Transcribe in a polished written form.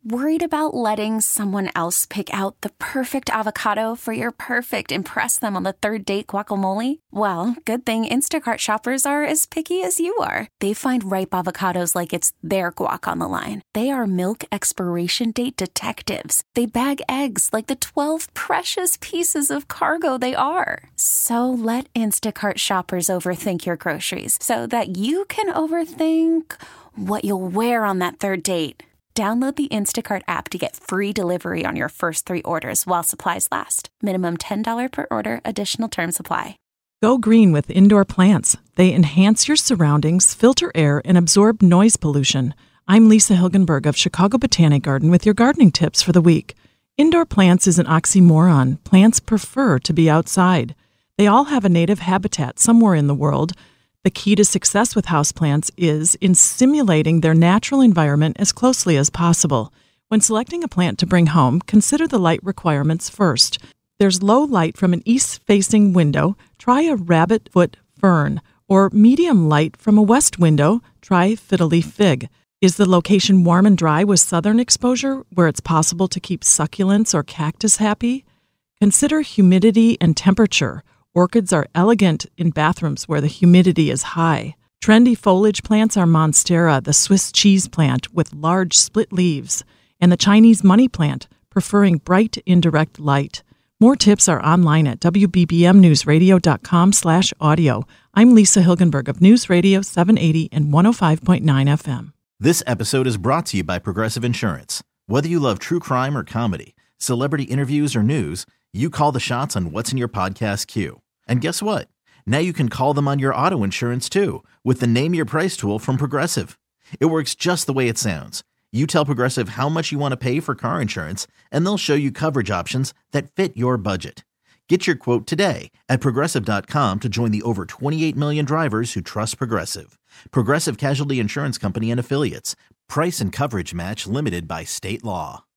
Worried about letting someone else pick out the perfect avocado for your perfect impress them on the third date guacamole? Well, good thing Instacart shoppers are as picky as you are. They find ripe avocados like it's their guac on the line. They are milk expiration date detectives. They bag eggs like the 12 precious pieces of cargo they are. So let Instacart shoppers overthink your groceries so that you can overthink what you'll wear on that third date. Download the Instacart app to get free delivery on your first 3 orders while supplies last. Minimum $10 per order. Additional terms apply. Go green with indoor plants. They enhance your surroundings, filter air, and absorb noise pollution. I'm Lisa Hilgenberg of Chicago Botanic Garden with your gardening tips for the week. Indoor plants is an oxymoron. Plants prefer to be outside. They all have a native habitat somewhere in the world. The key to success with houseplants is in simulating their natural environment as closely as possible. When selecting a plant to bring home, consider the light requirements first. There's low light from an east-facing window, try a rabbitfoot fern, or medium light from a west window, try fiddleleaf fig. Is the location warm and dry with southern exposure, where it's possible to keep succulents or cactus happy? Consider humidity and temperature. Orchids are elegant in bathrooms where the humidity is high. Trendy foliage plants are Monstera, the Swiss cheese plant with large split leaves, and the Chinese money plant, preferring bright indirect light. More tips are online at wbbmnewsradio.com/audio. I'm Lisa Hilgenberg of News Radio 780 and 105.9 FM. This episode is brought to you by Progressive Insurance. Whether you love true crime or comedy, celebrity interviews or news, you call the shots on what's in your podcast queue. And guess what? Now you can call them on your auto insurance too with the Name Your Price tool from Progressive. It works just the way it sounds. You tell Progressive how much you want to pay for car insurance, and they'll show you coverage options that fit your budget. Get your quote today at Progressive.com to join the over 28 million drivers who trust Progressive. Progressive Casualty Insurance Company and Affiliates. Price and coverage match limited by state law.